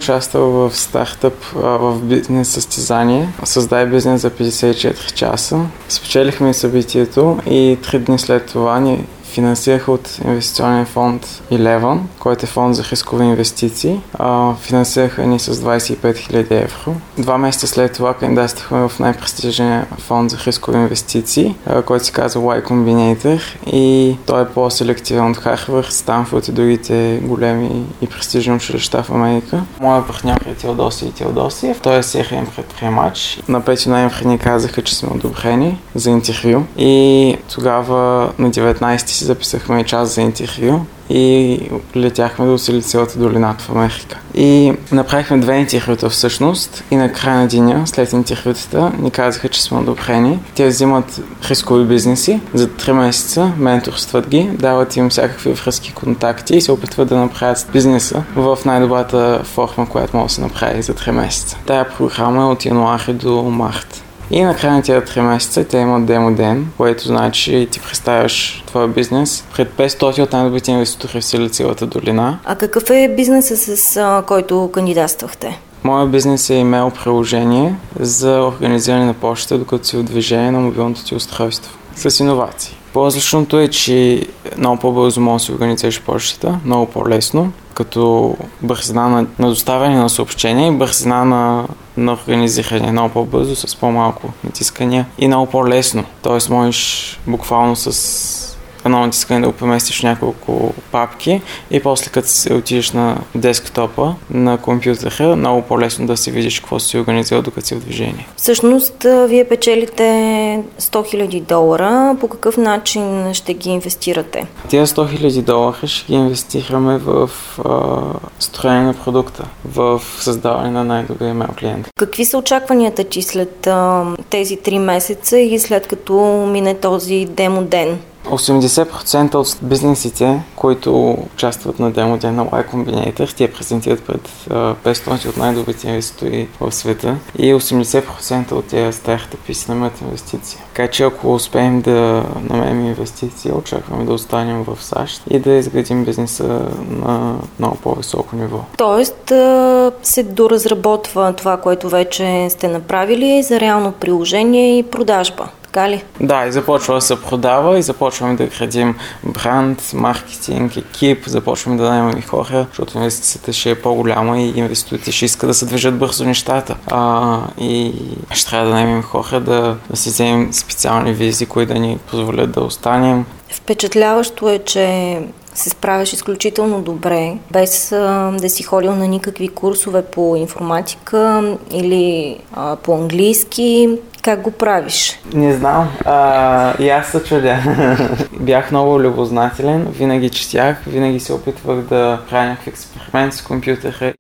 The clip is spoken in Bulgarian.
участвал в стартъп в бизнес състезание. Създай бизнес за 54 часа. Спечелихме събитието и 3 дни след това ни финансираха от инвестиционен фонд Eleven, който е фонд за рискови инвестиции. Финансираха ни с 25 000 евро. 2 месеца след това кандидатствахме в най-престижния фонд за рискови инвестиции, който се казва Y Combinator, и той е по-селективен от Харвард, Станфорд и другите големи и престижни училища в Америка. Моя партньор е Теодосиев. Той е сериен предприемач. На 5 ноември ни казаха, че сме одобрени за интервю, и тогава на 19 си записахме час за интервю и летяхме до Силициевата долина в Америка. И направихме 2 интервюта всъщност, и на края на деня, след интервютата, ни казаха, че сме одобрени. Те взимат рискови бизнеси за 3 месеца, менторстват ги, дават им всякакви връзки, контакти и се опитват да направят бизнеса в най-добрата форма, която може да се направи за 3 месеца. Тая програма е от януари до март. И на края на тези 3 месеца те имат демо ден, което значи ти представяш твоя бизнес пред 500 от най-добрите инвеститори в Силициевата долина. А какъв е бизнесът, с който кандидатствахте? Моят бизнес е имейл приложение за организиране на почта, докато си от движение на мобилното ти устройство. С иновации. По-различното е, че много по-бързо може да си организираш почтата, много по-лесно, като бързина на доставяне на съобщения и бързина на организиране, много по-бързо, с по-малко натискания и много по-лесно. Тоест можеш буквално с едно натискане да го преместиш в няколко папки и после като се отидеш на десктопа на компютъра, много по-лесно да си видиш какво си организирал докато си в движение. Всъщност, вие печелите $100 000. По какъв начин ще ги инвестирате? Тия $100 000 ще ги инвестираме в строение на продукта, в създаване на най-добрия имейл клиент. Какви са очакванията ти след тези 3 месеца и след като мине този демо ден? 80% от бизнесите, които участват на демо ден на Y Combinator, те презентират пред 500 от най-добрите инвеститори в света, и 80% от тези стартъпи си намерят инвестиции. Така че ако успеем да намерим инвестиции, очакваме да останем в САЩ и да изградим бизнеса на много по-високо ниво. Тоест се доразработва това, което вече сте направили за реално приложение и продажба. Да, и започва да се продава и започваме да градим бранд, маркетинг, екип, започваме да наемаме хора, защото инвестицията ще е по-голяма и инвеститорите ще искат да се движат бързо нещата. И ще трябва да наемем хора, да си вземем специални визи, които да ни позволят да останем. Впечатляващо е, че се справяш изключително добре, без да си ходил на никакви курсове по информатика или по английски. Как го правиш? Не знам. И аз се чудя. Бях много любознателен, винаги четях, винаги се опитвах да правя някакви експерименти с компютъра.